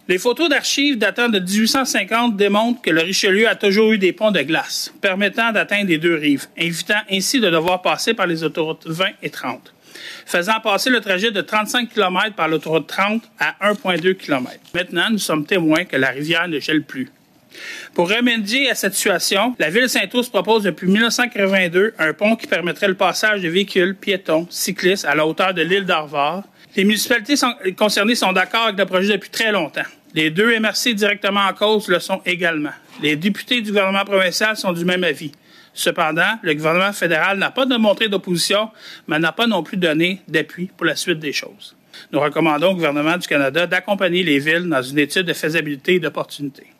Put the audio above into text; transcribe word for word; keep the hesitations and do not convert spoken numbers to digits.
Les photos d'archives datant de dix-huit cent cinquante démontrent que le Richelieu a toujours eu des ponts de glace, permettant d'atteindre les deux rives, évitant ainsi de devoir passer par les autoroutes vingt et trente, faisant passer le trajet de trente-cinq kilomètres par l'autoroute trente à un virgule deux kilomètres. Maintenant, nous sommes témoins que la rivière ne gèle plus. Pour remédier à cette situation, la Ville de Saint-Ours propose depuis mille neuf cent quatre-vingt-deux un pont qui permettrait le passage de véhicules, piétons, cyclistes à la hauteur de l'île d'Arvor. Les municipalités sont, concernées sont d'accord avec le projet depuis très longtemps. Les deux M R C directement en cause le sont également. Les députés du gouvernement provincial sont du même avis. Cependant, le gouvernement fédéral n'a pas démontré d'opposition, mais n'a pas non plus donné d'appui pour la suite des choses. Nous recommandons au gouvernement du Canada d'accompagner les villes dans une étude de faisabilité et d'opportunité.